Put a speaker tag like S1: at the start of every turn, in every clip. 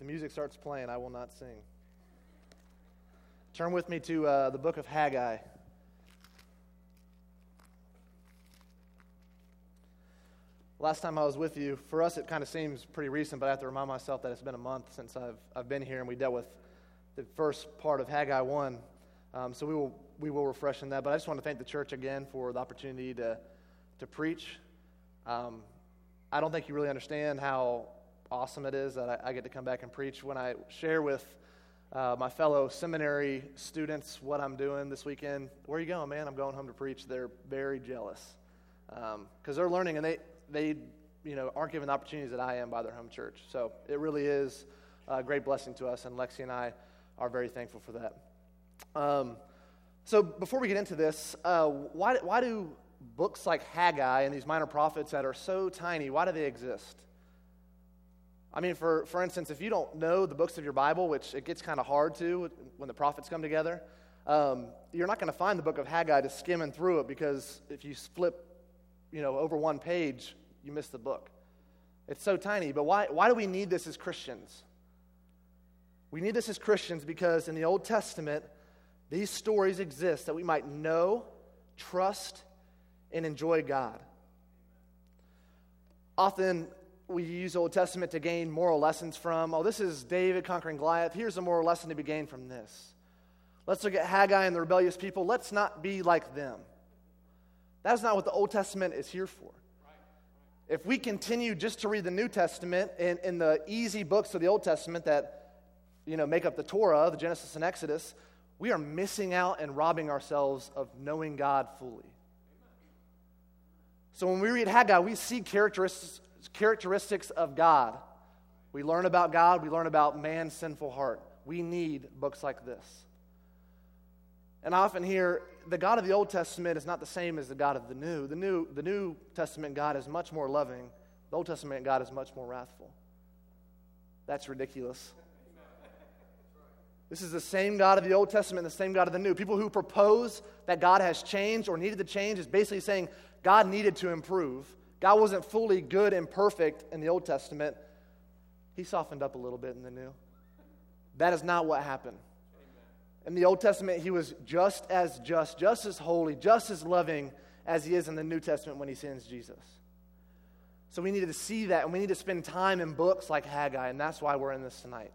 S1: the music starts playing, I will not sing. Turn with me to the book of Haggai. Last time I was with you, for us it kind of seems pretty recent, but I have to remind myself that it's been a month since I've been here, and we dealt with the first part of Haggai 1. So we will refresh in that, but I just want to thank the church again for the opportunity to preach. I don't think you really understand how awesome it is that I get to come back and preach. When I share with my fellow seminary students what I'm doing this weekend, where are you going, man? I'm going home to preach. They're very jealous because they're learning, and they aren't given the opportunities that I am by their home church. So it really is a great blessing to us, and Lexi and I are very thankful for that. So before we get into this, why do books like Haggai and these minor prophets that are so tiny, why do they exist? I mean, for instance, if you don't know the books of your Bible, which it gets kind of hard to when the prophets come together, you're not going to find the book of Haggai just skimming through it, because if you flip, over one page, you miss the book. It's so tiny. But why do we need this as Christians? We need this as Christians because in the Old Testament, these stories exist that we might know, trust, and enjoy God. Often we use the Old Testament to gain moral lessons from, this is David conquering Goliath. Here's a moral lesson to be gained from this. Let's look at Haggai and the rebellious people. Let's not be like them. That's not what the Old Testament is here for. If we continue just to read the New Testament in the easy books of the Old Testament that make up the Torah, the Genesis and Exodus, we are missing out and robbing ourselves of knowing God fully. So when we read Haggai, we see characteristics of God. We learn about God. We learn about man's sinful heart. We need books like this. And I often hear the God of the Old Testament is not the same as the God of the New. The New Testament God is much more loving. The Old Testament God is much more wrathful. That's ridiculous. This is the same God of the Old Testament, the same God of the New. People who propose that God has changed or needed to change is basically saying God needed to improve. God wasn't fully good and perfect in the Old Testament. He softened up a little bit in the New. That is not what happened. In the Old Testament, he was just as holy, just as loving as he is in the New Testament when he sends Jesus. So we needed to see that, and we need to spend time in books like Haggai, and that's why we're in this tonight.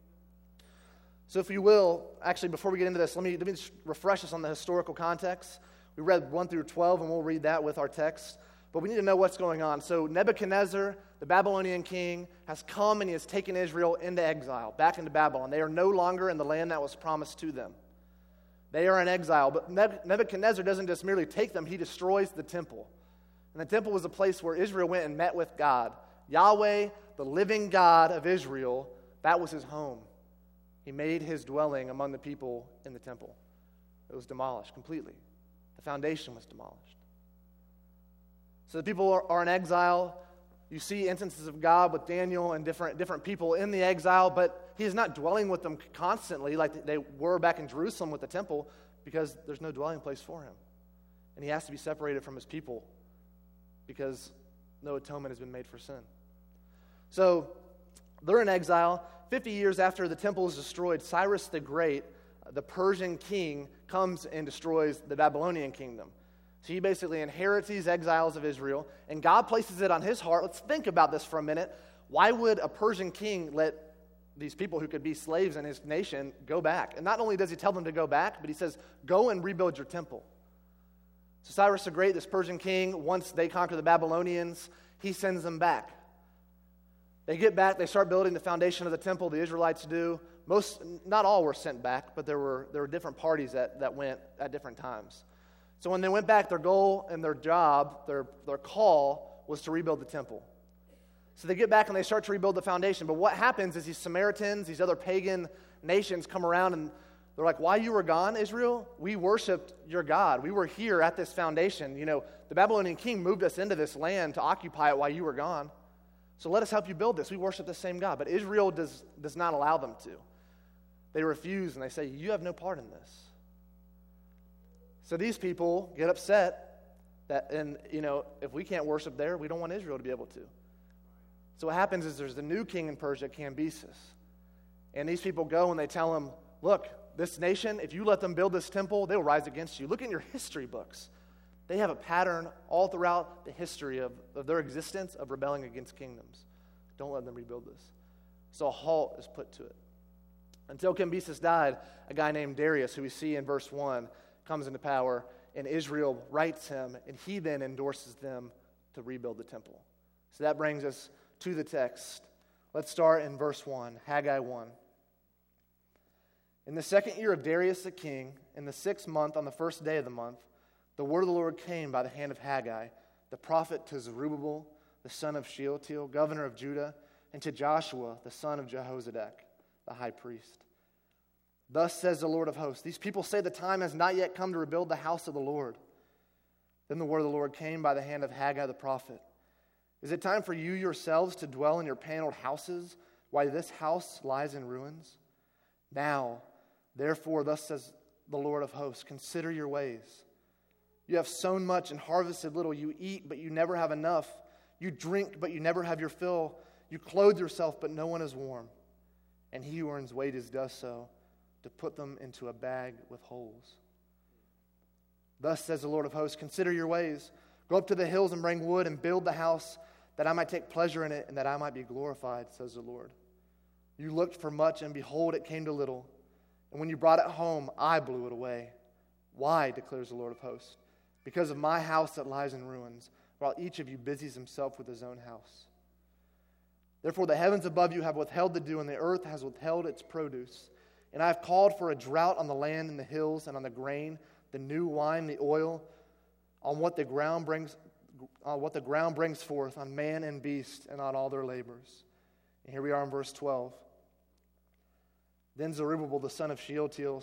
S1: So if you will, actually, before we get into this, let me just refresh us on the historical context. We read 1 through 12, and we'll read that with our text. But we need to know what's going on. So Nebuchadnezzar, the Babylonian king, has come and he has taken Israel into exile, back into Babylon. They are no longer in the land that was promised to them. They are in exile. But Nebuchadnezzar doesn't just merely take them, he destroys the temple. And the temple was a place where Israel went and met with God. Yahweh, the living God of Israel, that was his home. He made his dwelling among the people in the temple. It was demolished completely. The foundation was demolished. So the people are in exile. You see instances of God with Daniel and different people in the exile, but he is not dwelling with them constantly like they were back in Jerusalem with the temple, because there's no dwelling place for him. And he has to be separated from his people because no atonement has been made for sin. So they're in exile. 50 years after the temple is destroyed, Cyrus the Great, the Persian king, comes and destroys the Babylonian kingdom. So he basically inherits these exiles of Israel, and God places it on his heart. Let's think about this for a minute. Why would a Persian king let these people who could be slaves in his nation go back? And not only does he tell them to go back, but he says, go and rebuild your temple. So Cyrus the Great, this Persian king, once they conquer the Babylonians, he sends them back. They get back, they start building the foundation of the temple, the Israelites do. Not all were sent back, but there were different parties that went at different times. So when they went back, their goal and their job, their call, was to rebuild the temple. So they get back and they start to rebuild the foundation. But what happens is these Samaritans, these other pagan nations come around and they're like, why you were gone, Israel? We worshiped your God. We were here at this foundation. The Babylonian king moved us into this land to occupy it while you were gone. So let us help you build this. We worship the same God. But Israel does not allow them to. They refuse and they say, you have no part in this. So these people get upset if we can't worship there, we don't want Israel to be able to. So what happens is there's the new king in Persia, Cambyses. And these people go and they tell him, look, this nation, if you let them build this temple, they'll rise against you. Look in your history books. They have a pattern all throughout the history of their existence of rebelling against kingdoms. Don't let them rebuild this. So a halt is put to it. Until Cambyses died, a guy named Darius, who we see in verse 1, comes into power, and Israel writes him, and he then endorses them to rebuild the temple. So that brings us to the text. Let's start in verse 1, Haggai 1. In the 2nd year of Darius the king, in the 6th month, on the 1st day of the month, the word of the Lord came by the hand of Haggai, the prophet, to Zerubbabel, the son of Shealtiel, governor of Judah, and to Joshua, the son of Jehozadak, the high priest. Thus says the Lord of hosts, these people say the time has not yet come to rebuild the house of the Lord. Then the word of the Lord came by the hand of Haggai the prophet. Is it time for you yourselves to dwell in your paneled houses while this house lies in ruins? Now, therefore, thus says the Lord of hosts, consider your ways. You have sown much and harvested little. You eat, but you never have enough. You drink, but you never have your fill. You clothe yourself, but no one is warm. And he who earns wages does so, to put them into a bag with holes. Thus says the Lord of hosts, consider your ways. Go up to the hills and bring wood and build the house, that I might take pleasure in it and that I might be glorified, says the Lord. You looked for much, and behold, it came to little. And when you brought it home, I blew it away. Why, declares the Lord of hosts? Because of my house that lies in ruins, while each of you busies himself with his own house. Therefore the heavens above you have withheld the dew, and the earth has withheld its produce. And I have called for a drought on the land and the hills, and on the grain, the new wine, the oil, on what the ground brings forth, on man and beast, and on all their labors. And here we are in verse 12. Then Zerubbabel the son of Shealtiel,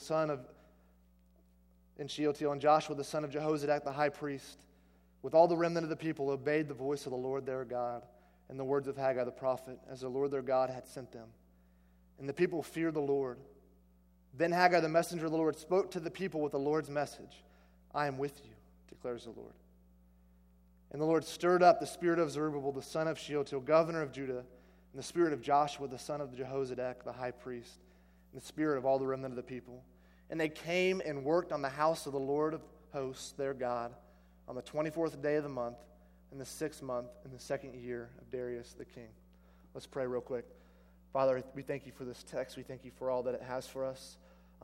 S1: and Joshua the son of Jehozadak the high priest, with all the remnant of the people, obeyed the voice of the Lord their God and the words of Haggai the prophet, as the Lord their God had sent them. And the people feared the Lord. Then Haggai the messenger of the Lord spoke to the people with the Lord's message. I am with you, declares the Lord. And the Lord stirred up the spirit of Zerubbabel the son of Shealtiel, governor of Judah, and the spirit of Joshua the son of Jehozadak the high priest, and the spirit of all the remnant of the people. And they came and worked on the house of the Lord of hosts, their God, on the 24th day of the month, in the 6th month, in the 2nd year of Darius the king. Let's pray real quick. Father, we thank you for this text. We thank you for all that it has for us.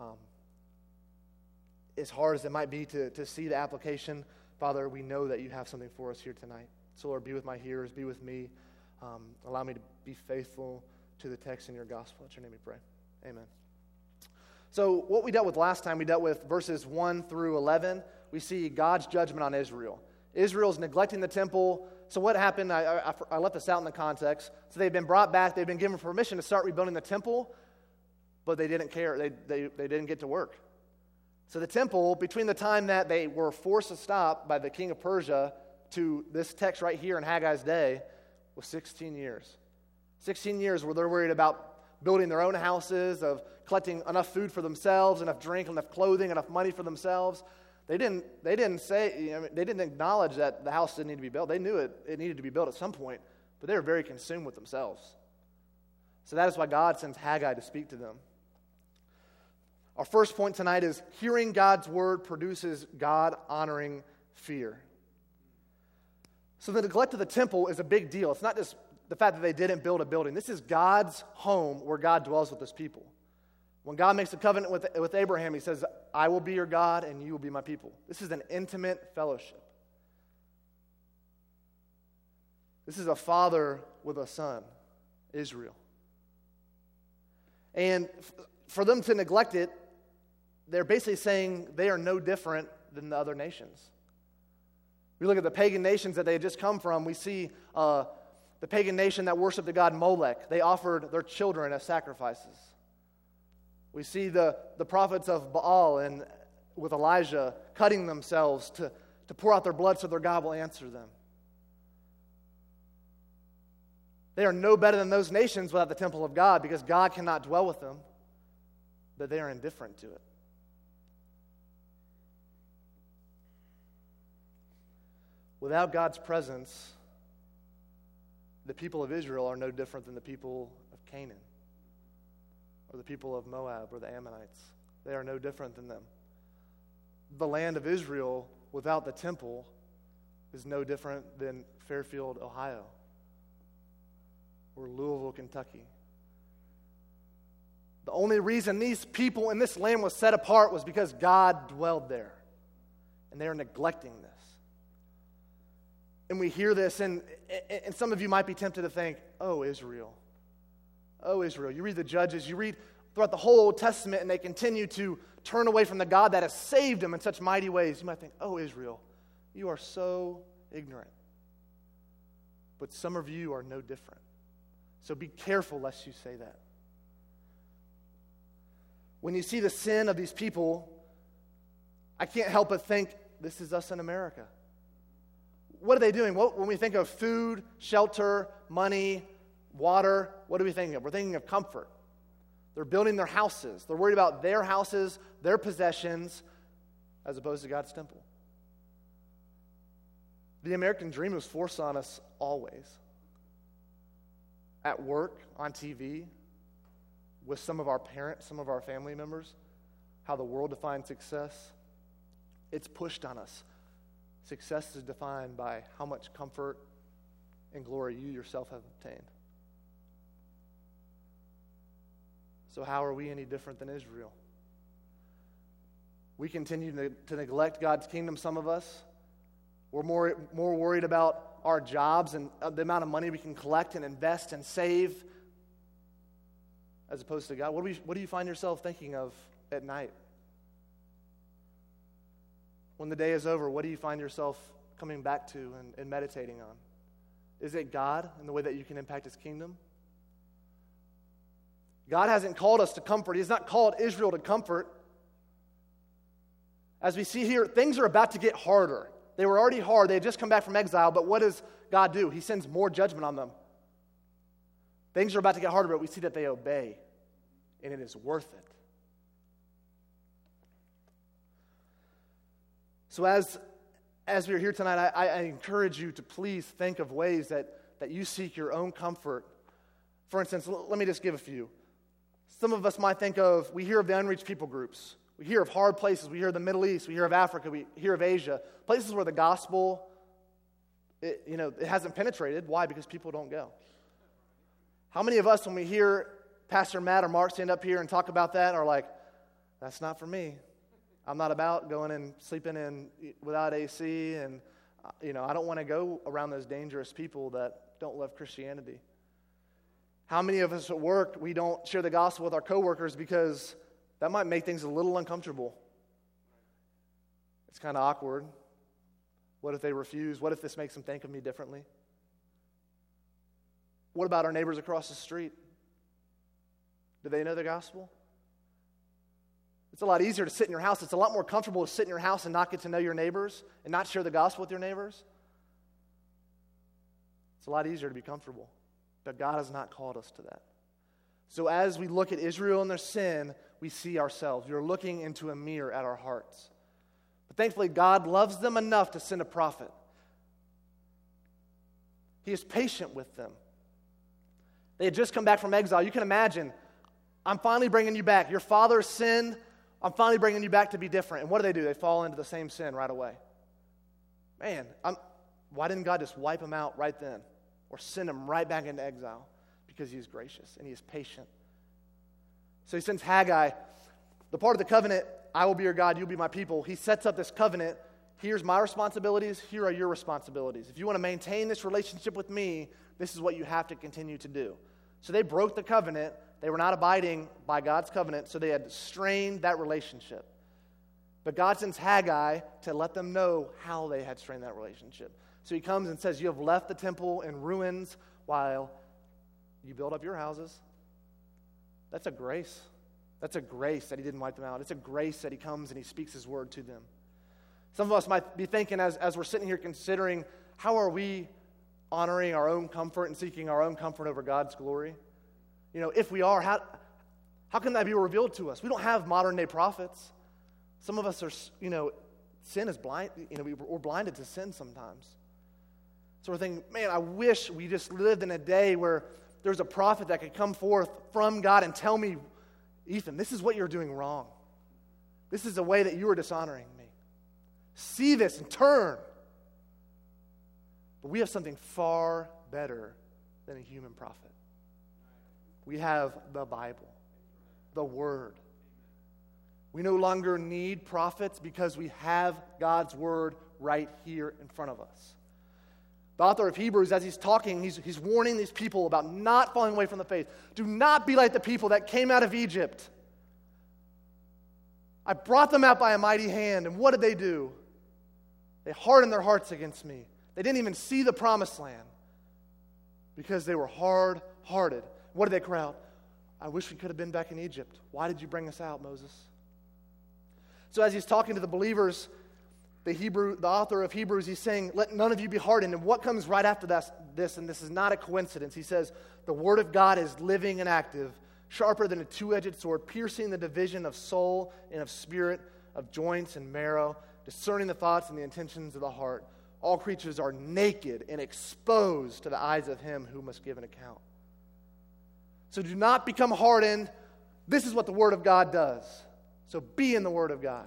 S1: As hard as it might be to see the application, Father, we know that you have something for us here tonight. So, Lord, be with my hearers, be with me. Allow me to be faithful to the text in your gospel. It's your name we pray. Amen. So what we dealt with last time, we dealt with verses 1 through 11. We see God's judgment on Israel. Israel's neglecting the temple. So what happened? I left this out in the context. So they've been brought back. They've been given permission to start rebuilding the temple, but they didn't care. They didn't get to work. So the temple, between the time that they were forced to stop by the king of Persia to this text right here in Haggai's day, was 16 years. 16 years where they're worried about building their own houses, of collecting enough food for themselves, enough drink, enough clothing, enough money for themselves. They didn't acknowledge that the house didn't need to be built. They knew it needed to be built at some point, but they were very consumed with themselves. So that is why God sends Haggai to speak to them. Our first point tonight is hearing God's word produces God-honoring fear. So the neglect of the temple is a big deal. It's not just the fact that they didn't build a building. This is God's home where God dwells with his people. When God makes a covenant with Abraham, he says, I will be your God and you will be my people. This is an intimate fellowship. This is a father with a son, Israel. And for them to neglect it, they're basically saying they are no different than the other nations. We look at the pagan nations that they had just come from. We see the pagan nation that worshiped the god Molech. They offered their children as sacrifices. We see the prophets of Baal and with Elijah cutting themselves to pour out their blood so their God will answer them. They are no better than those nations without the temple of God because God cannot dwell with them, but they are indifferent to it. Without God's presence, the people of Israel are no different than the people of Canaan. or the people of Moab or the Ammonites. They are no different than them. The land of Israel without the temple is no different than Fairfield, Ohio, or Louisville, Kentucky. The only reason these people in this land was set apart was because God dwelled there. And they are neglecting this. And we hear this, and some of you might be tempted to think, oh, Israel. Oh, Israel. You read the Judges, you read throughout the whole Old Testament, and they continue to turn away from the God that has saved them in such mighty ways. You might think, oh, Israel, you are so ignorant. But some of you are no different. So be careful lest you say that. When you see the sin of these people, I can't help but think, this is us in America. What are they doing? When we think of food, shelter, money, water, what are we thinking of? We're thinking of comfort. They're building their houses. They're worried about their houses, their possessions, as opposed to God's temple. The American dream was forced on us always. At work, on TV, with some of our parents, some of our family members, how the world defines success. It's pushed on us. Success is defined by how much comfort and glory you yourself have obtained. So how are we any different than Israel? We continue to neglect God's kingdom, some of us. We're more worried about our jobs and the amount of money we can collect and invest and save as opposed to God. What do you find yourself thinking of at night? When the day is over, what do you find yourself coming back to and meditating on? Is it God and the way that you can impact His kingdom? God hasn't called us to comfort. He has not called Israel to comfort. As we see here, things are about to get harder. They were already hard. They had just come back from exile, but what does God do? He sends more judgment on them. Things are about to get harder, but we see that they obey, and it is worth it. So as we're here tonight, I encourage you to please think of ways that you seek your own comfort. For instance, let me just give a few. Some of us might think of, we hear of the unreached people groups. We hear of hard places. We hear of the Middle East. We hear of Africa. We hear of Asia. Places where the gospel, it hasn't penetrated. Why? Because people don't go. How many of us, when we hear Pastor Matt or Mark stand up here and talk about that, are like, that's not for me. I'm not about going and sleeping in without AC, and I don't want to go around those dangerous people that don't love Christianity. How many of us at work, we don't share the gospel with our coworkers because that might make things a little uncomfortable? It's kind of awkward. What if they refuse? What if this makes them think of me differently? What about our neighbors across the street? Do they know the gospel? It's a lot easier to sit in your house. It's a lot more comfortable to sit in your house and not get to know your neighbors and not share the gospel with your neighbors. It's a lot easier to be comfortable. But God has not called us to that. So as we look at Israel and their sin, we see ourselves. We're looking into a mirror at our hearts. But thankfully, God loves them enough to send a prophet. He is patient with them. They had just come back from exile. You can imagine, I'm finally bringing you back. Your father sinned. I'm finally bringing you back to be different. And what do? They fall into the same sin right away. Man, why didn't God just wipe them out right then? Or send them right back into exile? Because He is gracious and He is patient. So He sends Haggai. The part of the covenant, I will be your God, you'll be my people. He sets up this covenant. Here's my responsibilities. Here are your responsibilities. If you want to maintain this relationship with me, this is what you have to continue to do. So they broke the covenant. They were not abiding by God's covenant, so they had strained that relationship. But God sends Haggai to let them know how they had strained that relationship. So He comes and says, you have left the temple in ruins while you build up your houses. That's a grace. That's a grace that He didn't wipe them out. It's a grace that He comes and He speaks His word to them. Some of us might be thinking as we're sitting here considering, how are we honoring our own comfort and seeking our own comfort over God's glory? If we are, how can that be revealed to us? We don't have modern day prophets. Some of us are, sin is blind. We're blinded to sin sometimes. So we're thinking, man, I wish we just lived in a day where there's a prophet that could come forth from God and tell me, Ethan, this is what you're doing wrong. This is a way that you are dishonoring me. See this and turn. But we have something far better than a human prophet. We have the Bible, the Word. We no longer need prophets because we have God's Word right here in front of us. The author of Hebrews, as he's talking, he's warning these people about not falling away from the faith. Do not be like the people that came out of Egypt. I brought them out by a mighty hand, and what did they do? They hardened their hearts against me. They didn't even see the promised land because they were hard-hearted. What did they cry out? I wish we could have been back in Egypt. Why did you bring us out, Moses? So as he's talking to the believers, the author of Hebrews, he's saying, let none of you be hardened. And what comes right after this, and this is not a coincidence, he says, the word of God is living and active, sharper than a two-edged sword, piercing the division of soul and of spirit, of joints and marrow, discerning the thoughts and the intentions of the heart. All creatures are naked and exposed to the eyes of him who must give an account. So do not become hardened. This is what the Word of God does. So be in the Word of God.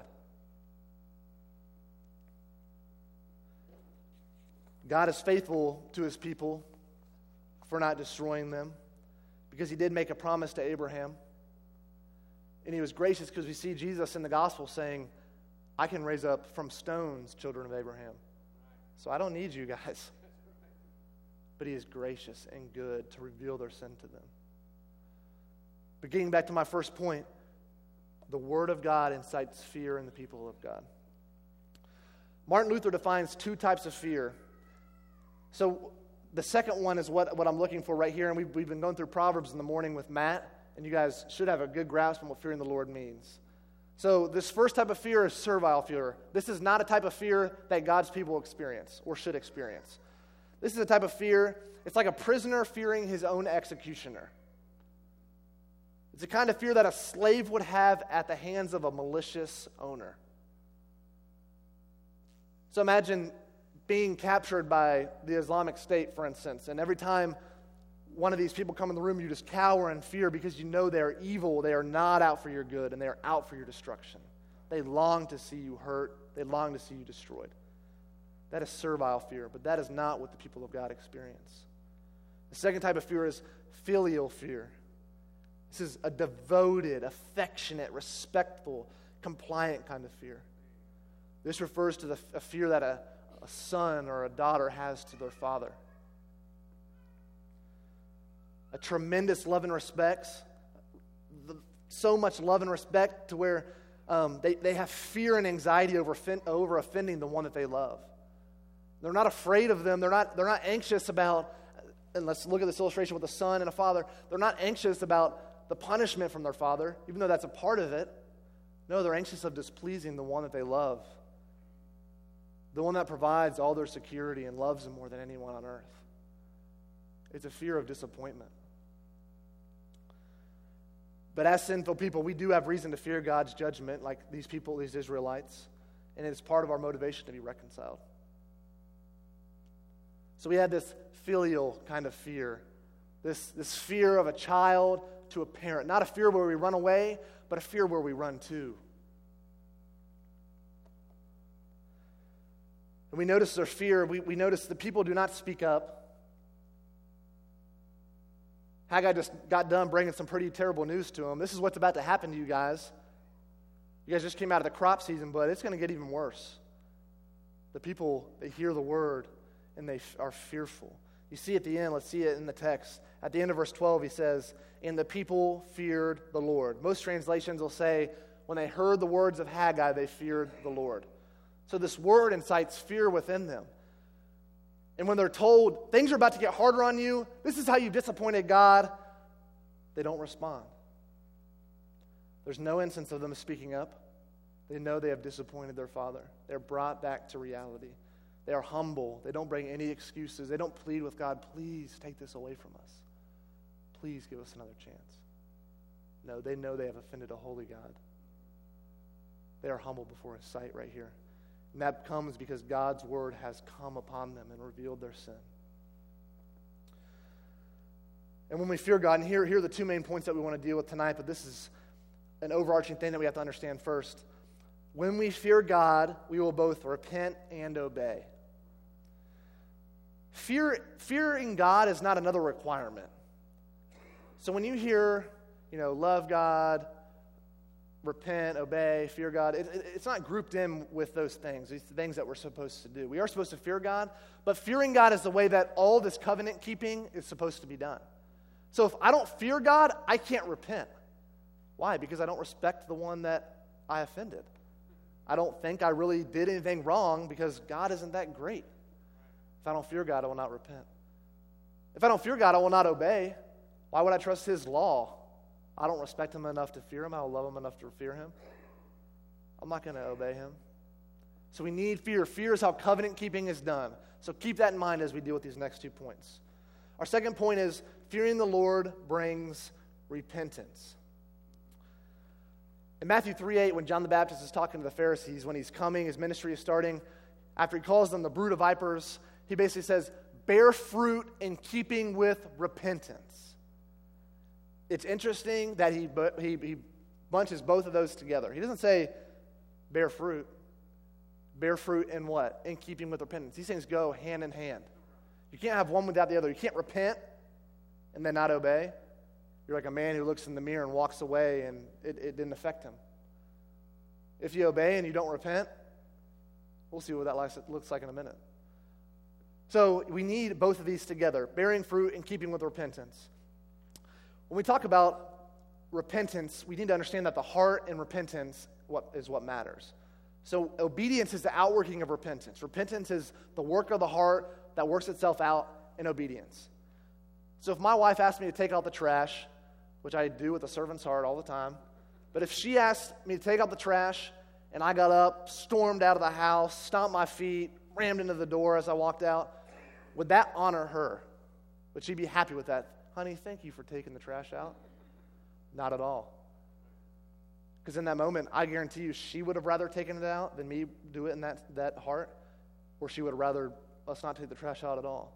S1: God is faithful to his people for not destroying them, because he did make a promise to Abraham. And he was gracious because we see Jesus in the gospel saying, I can raise up from stones children of Abraham. So I don't need you guys. But he is gracious and good to reveal their sin to them. But getting back to my first point, the Word of God incites fear in the people of God. Martin Luther defines two types of fear. So the second one is what I'm looking for right here, and we've been going through Proverbs in the morning with Matt, and you guys should have a good grasp on what fearing the Lord means. So this first type of fear is servile fear. This is not a type of fear that God's people experience or should experience. This is a type of fear, it's like a prisoner fearing his own executioner. It's the kind of fear that a slave would have at the hands of a malicious owner. So imagine being captured by the Islamic State, for instance, and every time one of these people come in the room, you just cower in fear because you know they are evil, they are not out for your good, and they are out for your destruction. They long to see you hurt, they long to see you destroyed. That is servile fear, but that is not what the people of God experience. The second type of fear is filial fear. This is a devoted, affectionate, respectful, compliant kind of fear. This refers to a fear that a son or a daughter has to their father. A tremendous love and respect, so much love and respect to where they have fear and anxiety over offending the one that they love. They're not afraid of them. They're not anxious about, and let's look at this illustration with a son and a father. They're not anxious about the punishment from their father, even though that's a part of it. No, they're anxious of displeasing the one that they love. The one that provides all their security and loves them more than anyone on earth. It's a fear of disappointment. But as sinful people, we do have reason to fear God's judgment, like these people, these Israelites, and it's part of our motivation to be reconciled. So we have this filial kind of fear, this fear of a child to a parent. Not a fear where we run away, but a fear where we run to. And we notice their fear. We notice the people do not speak up. Haggai just got done bringing some pretty terrible news to them. This is what's about to happen to you guys. You guys just came out of the crop season, but it's going to get even worse. The people, they hear the word, and they are fearful. You see at the end, let's see it in the text. At the end of verse 12, he says, and the people feared the Lord. Most translations will say, when they heard the words of Haggai, they feared the Lord. So this word incites fear within them. And when they're told, things are about to get harder on you, this is how you disappointed God, they don't respond. There's no instance of them speaking up. They know they have disappointed their Father. They're brought back to reality. They are humble. They don't bring any excuses. They don't plead with God, please take this away from us. Please give us another chance. No, they know they have offended a holy God. They are humble before his sight right here. And that comes because God's word has come upon them and revealed their sin. And when we fear God, and here are the two main points that we want to deal with tonight, but this is an overarching thing that we have to understand first. When we fear God, we will both repent and obey. Fearing God is not another requirement. So when you hear, love God, repent, obey, fear God, it's not grouped in with those things, these things that we're supposed to do. We are supposed to fear God, but fearing God is the way that all this covenant keeping is supposed to be done. So if I don't fear God, I can't repent. Why? Because I don't respect the one that I offended. I don't think I really did anything wrong because God isn't that great. If I don't fear God, I will not repent. If I don't fear God, I will not obey. Why would I trust His law? I don't respect Him enough to fear Him. I don't love Him enough to fear Him. I'm not going to obey Him. So we need fear. Fear is how covenant keeping is done. So keep that in mind as we deal with these next 2 points. Our second point is fearing the Lord brings repentance. In Matthew 3:8, when John the Baptist is talking to the Pharisees, when he's coming, his ministry is starting, after he calls them the brood of vipers, he basically says, bear fruit in keeping with repentance. It's interesting that he bunches both of those together. He doesn't say bear fruit. Bear fruit in what? In keeping with repentance. These things go hand in hand. You can't have one without the other. You can't repent and then not obey. You're like a man who looks in the mirror and walks away and it didn't affect him. If you obey and you don't repent, we'll see what that looks like in a minute. So we need both of these together, bearing fruit and keeping with repentance. When we talk about repentance, we need to understand that the heart and repentance is what matters. So obedience is the outworking of repentance. Repentance is the work of the heart that works itself out in obedience. So if my wife asked me to take out the trash, which I do with a servant's heart all the time, but if she asked me to take out the trash and I got up, stormed out of the house, stomped my feet, rammed into the door as I walked out, would that honor her? Would she be happy with that? Honey, thank you for taking the trash out. Not at all. Because in that moment, I guarantee you she would have rather taken it out than me do it in that heart, or she would have rather us not take the trash out at all.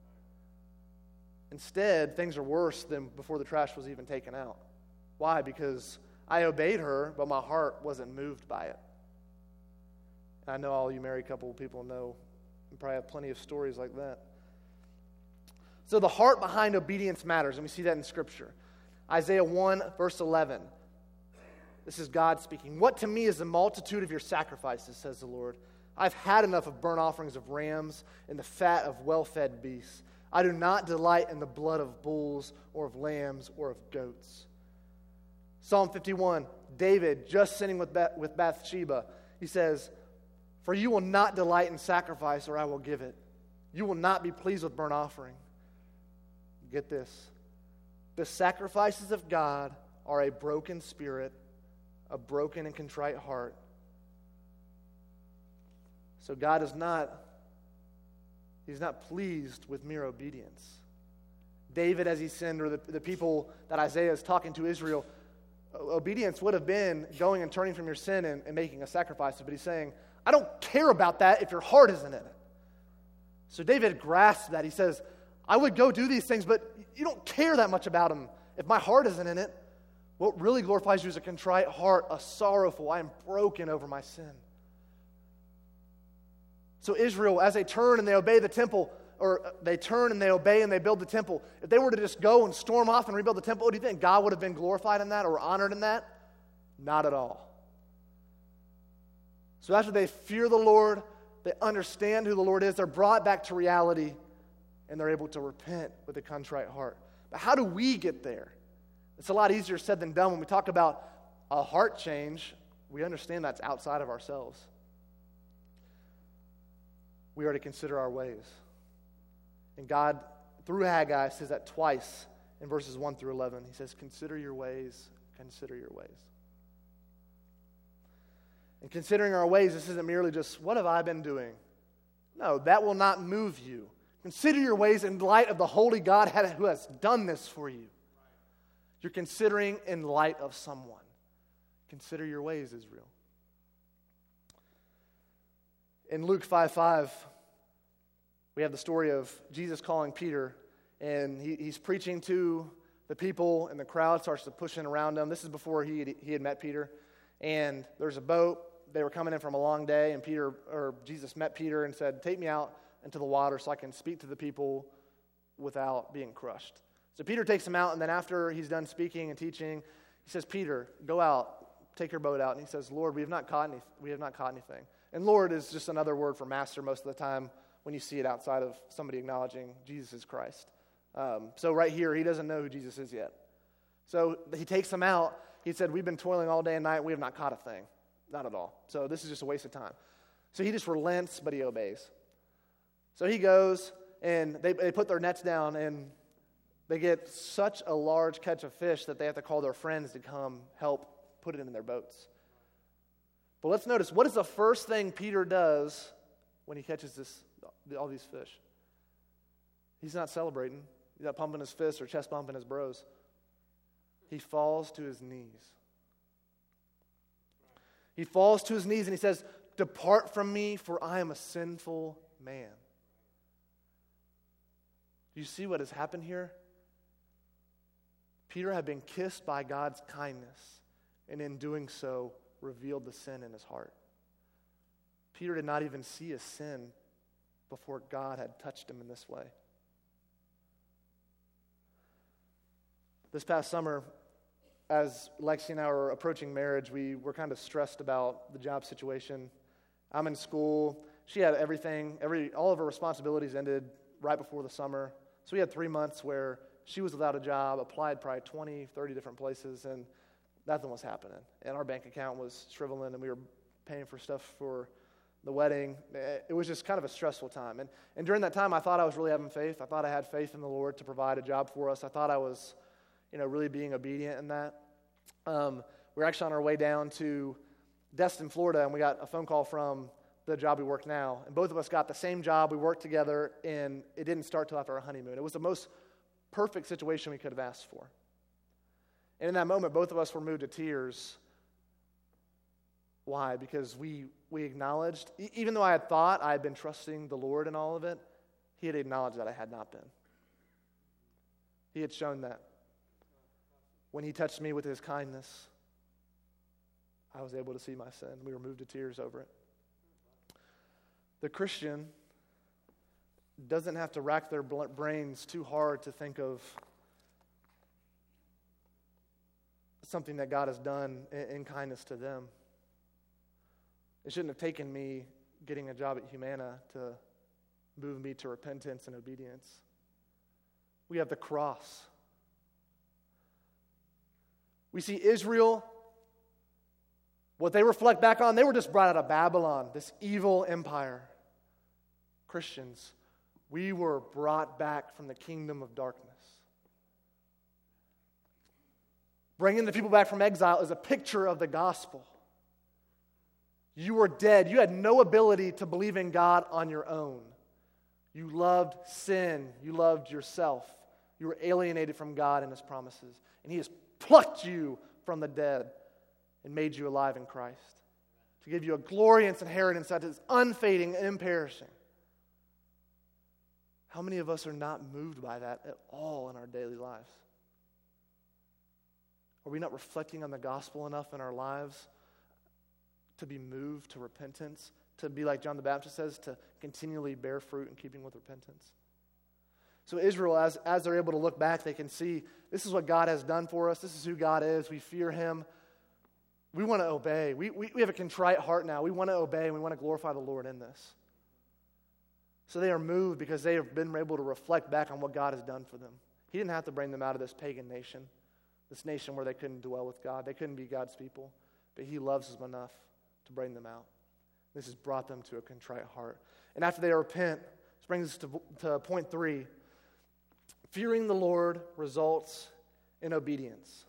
S1: Instead, things are worse than before the trash was even taken out. Why? Because I obeyed her, but my heart wasn't moved by it. And I know all you married couple people know, and probably have plenty of stories like that. So the heart behind obedience matters, and we see that in Scripture. Isaiah 1, verse 11. This is God speaking. What to me is the multitude of your sacrifices, says the Lord. I've had enough of burnt offerings of rams and the fat of well-fed beasts. I do not delight in the blood of bulls or of lambs or of goats. Psalm 51, David, just sinning with Bathsheba, he says, for you will not delight in sacrifice, or I will give it. You will not be pleased with burnt offering. Get this. The sacrifices of God are a broken spirit, a broken and contrite heart. So God is not pleased with mere obedience. David, as he sinned, or the people that Isaiah is talking to, Israel, obedience would have been going and turning from your sin and making a sacrifice. But he's saying, I don't care about that if your heart isn't in it. So David grasps that. He says, I would go do these things, but you don't care that much about them if my heart isn't in it. What really glorifies you is a contrite heart, a sorrowful, I am broken over my sin. So Israel, as they turn and they obey the temple, or they turn and they obey and they build the temple, if they were to just go and storm off and rebuild the temple, do you think God would have been glorified in that or honored in that? Not at all. So after they fear the Lord, they understand who the Lord is, they're brought back to reality, and they're able to repent with a contrite heart. But how do we get there? It's a lot easier said than done. When we talk about a heart change, we understand that's outside of ourselves. We are to consider our ways. And God, through Haggai, says that twice in verses 1 through 11. He says, consider your ways, consider your ways. And considering our ways, this isn't merely just, what have I been doing? No, that will not move you. Consider your ways in light of the holy God who has done this for you. You're considering in light of someone. Consider your ways, Israel. In Luke 5:5, we have the story of Jesus calling Peter, and he's preaching to the people and the crowd starts to push in around him. This is before he had met Peter. And there's a boat. They were coming in from a long day, and Jesus met Peter and said, "Take me out into the water so I can speak to the people without being crushed." So Peter takes him out, and then after he's done speaking and teaching, he says, "Peter, go out, take your boat out." And he says, "Lord, we have not caught anything." And Lord is just another word for master most of the time when you see it outside of somebody acknowledging Jesus is Christ. So right here, he doesn't know who Jesus is yet. So he takes him out. He said, "We've been toiling all day and night. We have not caught a thing." Not at all. So this is just a waste of time. So he just relents, but he obeys. So he goes, and they put their nets down, and they get such a large catch of fish that they have to call their friends to come help put it in their boats. But let's notice, what is the first thing Peter does when he catches all these fish? He's not celebrating. He's not pumping his fists or chest bumping his bros. He falls to his knees. He falls to his knees and he says, "Depart from me, for I am a sinful man." Do you see what has happened here? Peter had been kissed by God's kindness, and in doing so, revealed the sin in his heart. Peter did not even see a sin before God had touched him in this way. This past summer, as Lexi and I were approaching marriage, we were kind of stressed about the job situation. I'm in school. She had everything. All of her responsibilities ended right before the summer. So we had 3 months where she was without a job, applied probably 20, 30 different places, and nothing was happening. And our bank account was shriveling, and we were paying for stuff for the wedding. It was just kind of a stressful time. And during that time, I thought I was really having faith. I thought I had faith in the Lord to provide a job for us. I thought I was really being obedient in that. We're actually on our way down to Destin, Florida, and we got a phone call from the job we work now. And both of us got the same job. We worked together, and it didn't start till after our honeymoon. It was the most perfect situation we could have asked for. And in that moment, both of us were moved to tears. Why? Because we acknowledged, even though I had thought I had been trusting the Lord in all of it, He had acknowledged that I had not been. He had shown that. When He touched me with His kindness, I was able to see my sin. We were moved to tears over it. The Christian doesn't have to rack their brains too hard to think of something that God has done in kindness to them. It shouldn't have taken me getting a job at Humana to move me to repentance and obedience. We have the cross. We see Israel, what they reflect back on, they were just brought out of Babylon, this evil empire. Christians, we were brought back from the kingdom of darkness. Bringing the people back from exile is a picture of the gospel. You were dead. You had no ability to believe in God on your own. You loved sin. You loved yourself. You were alienated from God and His promises. And He has plucked you from the dead and made you alive in Christ to give you a glorious inheritance that is unfading and imperishing. How many of us are not moved by that at all in our daily lives? Are we not reflecting on the gospel enough in our lives to be moved to repentance, to be like John the Baptist says, to continually bear fruit in keeping with repentance? So Israel, as they're able to look back, they can see this is what God has done for us. This is who God is. We fear Him. We want to obey. We have a contrite heart now. We want to obey, and we want to glorify the Lord in this. So they are moved because they have been able to reflect back on what God has done for them. He didn't have to bring them out of this pagan nation, this nation where they couldn't dwell with God. They couldn't be God's people. But He loves them enough to bring them out. This has brought them to a contrite heart. And after they repent, this brings us to point 3. Fearing the Lord results in obedience.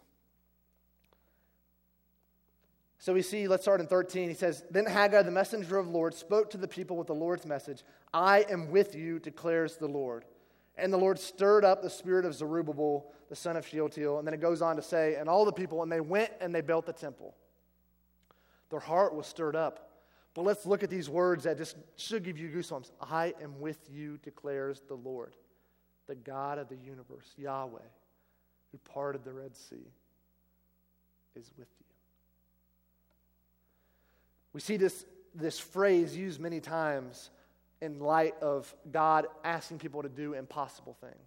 S1: So we see, let's start in 13. He says, "Then Haggai, the messenger of the Lord, spoke to the people with the Lord's message. 'I am with you, declares the Lord.' And the Lord stirred up the spirit of Zerubbabel, the son of Shealtiel." And then it goes on to say, "And all the people, and they went and they built the temple." Their heart was stirred up. But let's look at these words that just should give you goosebumps. "I am with you, declares the Lord, the God of the universe, Yahweh, who parted the Red Sea, is with you. We see this phrase used many times in light of God asking people to do impossible things.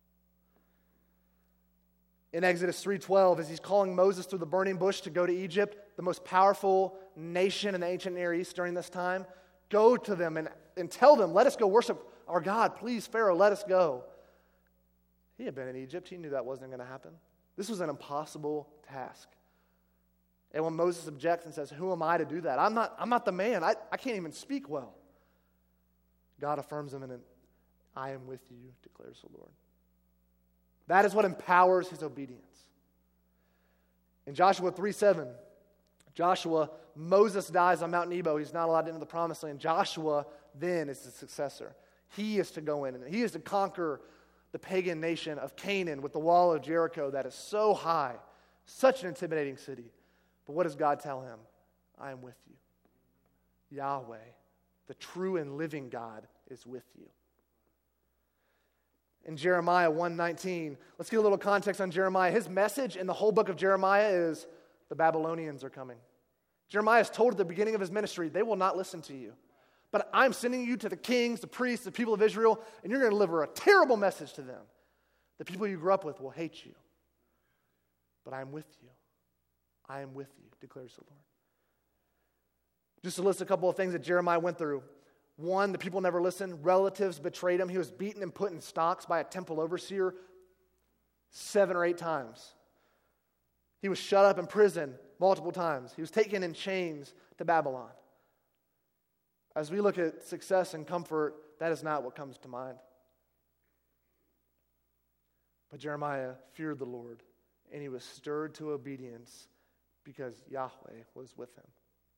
S1: In Exodus 3:12, as he's calling Moses through the burning bush to go to Egypt, the most powerful nation in the ancient Near East during this time, go to them and tell them, let us go worship our God. Please, Pharaoh, let us go. He had been in Egypt. He knew that wasn't going to happen. This was an impossible task. And when Moses objects and says, who am I to do that? I'm not the man. I can't even speak well. God affirms him, and I am with you, declares the Lord. That is what empowers his obedience. In Joshua 3:7, Moses dies on Mount Nebo. He's not allowed to enter the promised land. Joshua then is the successor. He is to go in, and he is to conquer the pagan nation of Canaan with the wall of Jericho that is so high, such an intimidating city. But what does God tell him? I am with you. Yahweh, the true and living God, is with you. In Jeremiah 1:19, let's get a little context on Jeremiah. His message in the whole book of Jeremiah is the Babylonians are coming. Jeremiah is told at the beginning of his ministry, they will not listen to you. But I'm sending you to the kings, the priests, the people of Israel, and you're going to deliver a terrible message to them. The people you grew up with will hate you. But I am with you. I am with you, declares the Lord. Just to list a couple of things that Jeremiah went through. One, the people never listened. Relatives betrayed him. He was beaten and put in stocks by a temple overseer 7 or 8 times. He was shut up in prison multiple times. He was taken in chains to Babylon. As we look at success and comfort, that is not what comes to mind. But Jeremiah feared the Lord, and he was stirred to obedience because Yahweh was with him.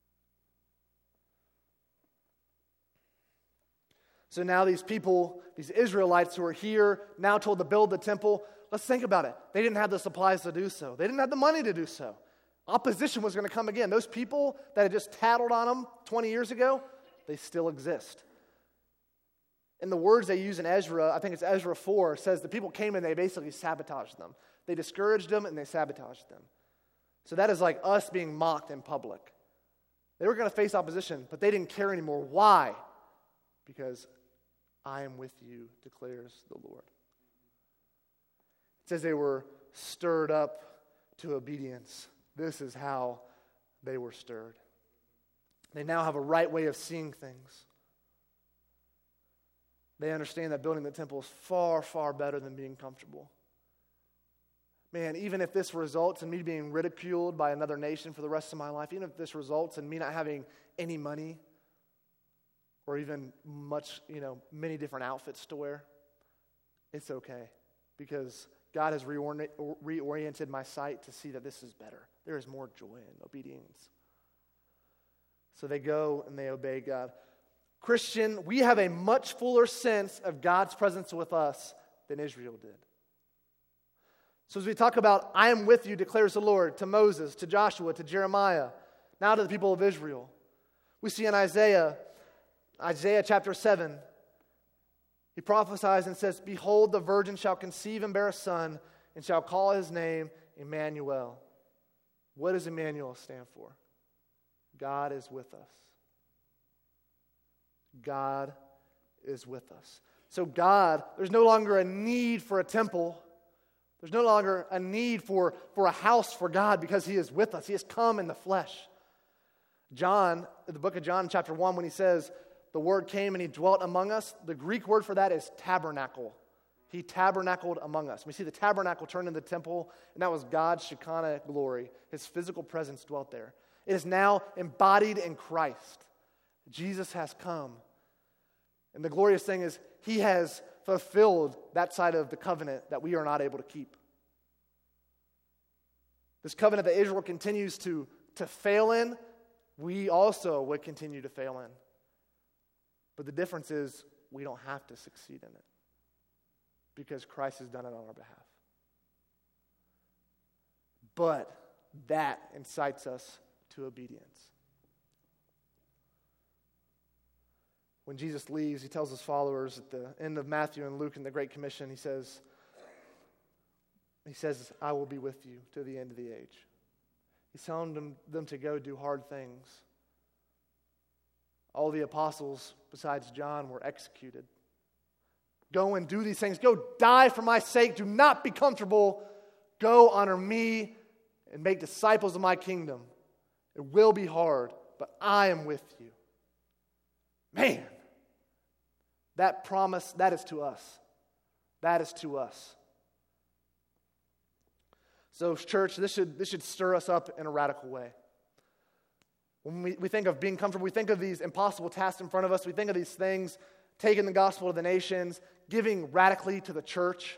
S1: So now these people, these Israelites who are here, now told to build the temple, let's think about it. They didn't have the supplies to do so. They didn't have the money to do so. Opposition was going to come again. Those people that had just tattled on them 20 years ago, they still exist. And the words they use in Ezra, I think it's Ezra 4, says the people came and they basically sabotaged them. They discouraged them and they sabotaged them. So that is like us being mocked in public. They were going to face opposition, but they didn't care anymore. Why? Because I am with you, declares the Lord. It says they were stirred up to obedience. This is how they were stirred. They now have a right way of seeing things. They understand that building the temple is far, far better than being comfortable. Man, even if this results in me being ridiculed by another nation for the rest of my life, even if this results in me not having any money, or even many different outfits to wear, it's okay. Because God has reoriented my sight to see that this is better. There is more joy in obedience. So they go and they obey God. Christian, we have a much fuller sense of God's presence with us than Israel did. So as we talk about, I am with you, declares the Lord, to Moses, to Joshua, to Jeremiah, now to the people of Israel. We see in Isaiah chapter 7, he prophesies and says, behold, the virgin shall conceive and bear a son, and shall call his name Emmanuel. What does Emmanuel stand for? God is with us. God is with us. So God, there's no longer a need for a temple. There's no longer a need for a house for God because he is with us. He has come in the flesh. John, in the book of John, chapter 1, when he says, the word came and he dwelt among us, the Greek word for that is tabernacle. He tabernacled among us. We see the tabernacle turned into the temple, and that was God's Shekinah glory. His physical presence dwelt there. It is now embodied in Christ. Jesus has come. And the glorious thing is, he has fulfilled that side of the covenant that we are not able to keep. This covenant that Israel continues to fail in, we also would continue to fail in. But the difference is we don't have to succeed in it because Christ has done it on our behalf. But that incites us to obedience. When Jesus leaves, he tells his followers at the end of Matthew and Luke in the Great Commission, he says, He says, I will be with you to the end of the age. He's telling them to go do hard things. All the apostles, besides John, were executed. Go and do these things. Go die for my sake. Do not be comfortable. Go honor me and make disciples of my kingdom. It will be hard, but I am with you. Man, that promise, that is to us. That is to us. So, church, this should stir us up in a radical way. When we think of being comfortable, we think of these impossible tasks in front of us. We think of these things, taking the gospel to the nations, giving radically to the church,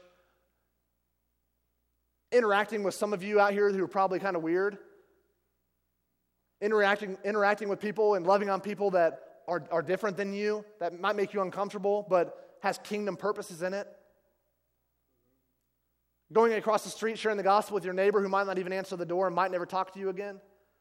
S1: interacting with some of you out here who are probably kind of weird, interacting with people and loving on people that are different than you, that might make you uncomfortable, but has kingdom purposes in it. Going across the street, sharing the gospel with your neighbor who might not even answer the door and might never talk to you again.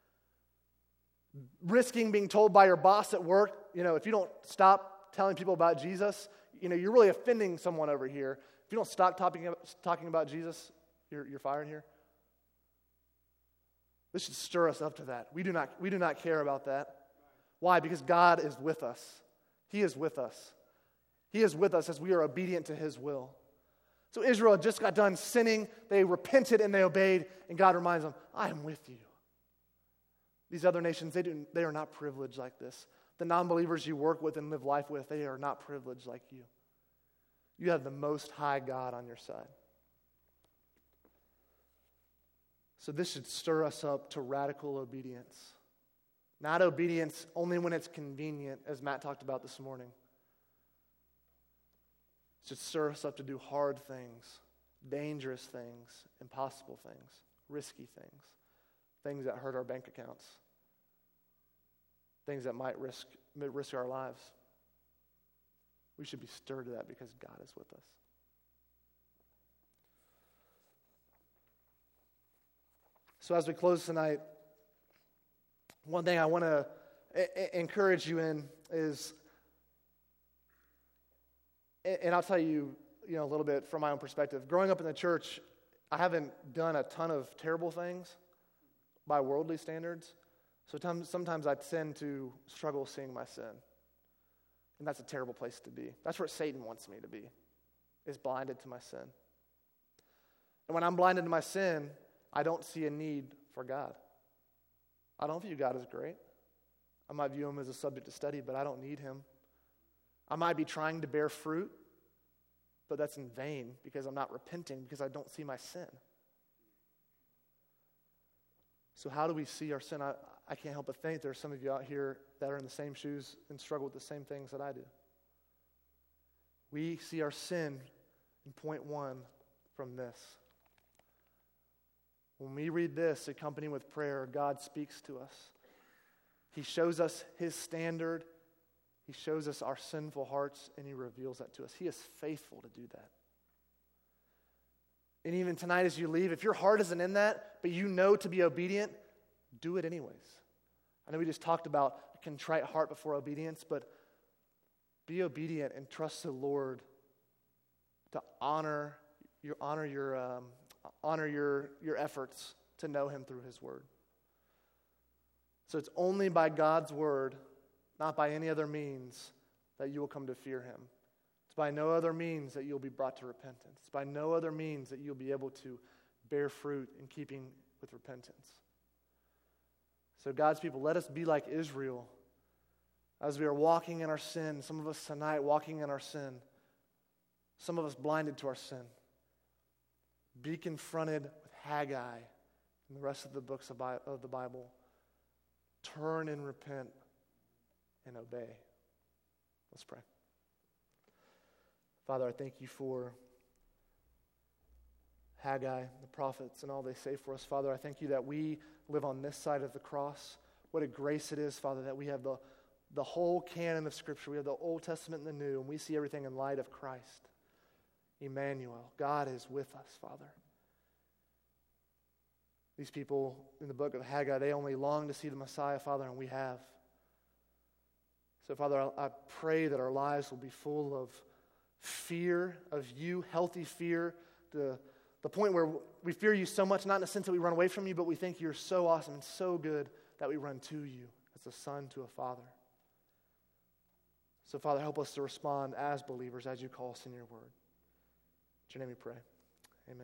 S1: Risking being told by your boss at work, if you don't stop telling people about Jesus, you're really offending someone over here. If you don't stop talking about Jesus, you're fired here. This should stir us up to that. We do not care about that. Why? Because God is with us. He is with us. He is with us as we are obedient to His will. So Israel had just got done sinning. They repented and they obeyed. And God reminds them, I am with you. These other nations, they are not privileged like this. The non-believers you work with and live life with, they are not privileged like you. You have the Most High God on your side. So this should stir us up to radical obedience. Not obedience only when it's convenient, as Matt talked about this morning. It should stir us up to do hard things, dangerous things, impossible things, risky things, things that hurt our bank accounts, things that might risk our lives. We should be stirred to that because God is with us. So as we close tonight, one thing I want to encourage you in is, and I'll tell you, a little bit from my own perspective. Growing up in the church, I haven't done a ton of terrible things by worldly standards. So sometimes I tend to struggle seeing my sin. And that's a terrible place to be. That's where Satan wants me to be, is blinded to my sin. And when I'm blinded to my sin, I don't see a need for God. I don't view God as great. I might view Him as a subject to study, but I don't need Him. I might be trying to bear fruit, but that's in vain because I'm not repenting because I don't see my sin. So how do we see our sin? I can't help but think there are some of you out here that are in the same shoes and struggle with the same things that I do. We see our sin in point 1 from this. When we read this, accompanied with prayer, God speaks to us. He shows us His standard. He shows us our sinful hearts, and He reveals that to us. He is faithful to do that. And even tonight as you leave, if your heart isn't in that, but you know to be obedient, do it anyways. I know we just talked about a contrite heart before obedience, but be obedient and trust the Lord to honor your efforts to know Him through His Word. So it's only by God's Word, not by any other means, that you will come to fear Him. It's by no other means that you'll be brought to repentance. It's by no other means that you'll be able to bear fruit in keeping with repentance. So God's people, let us be like Israel as we are walking in our sin. Some of us tonight walking in our sin. Some of us blinded to our sin. Be confronted with Haggai and the rest of the books of the Bible. Turn and repent and obey. Let's pray. Father, I thank you for Haggai, the prophets, and all they say for us. Father, I thank you that we live on this side of the cross. What a grace it is, Father, that we have the whole canon of Scripture. We have the Old Testament and the New, and we see everything in light of Christ. Emmanuel, God is with us, Father. These people in the book of Haggai, they only long to see the Messiah, Father, and we have. So, Father, I pray that our lives will be full of fear of you, healthy fear, the The point where we fear you so much, not in the sense that we run away from you, but we think you're so awesome and so good that we run to you as a son to a father. So, Father, help us to respond as believers as you call us in your word. In your name we pray.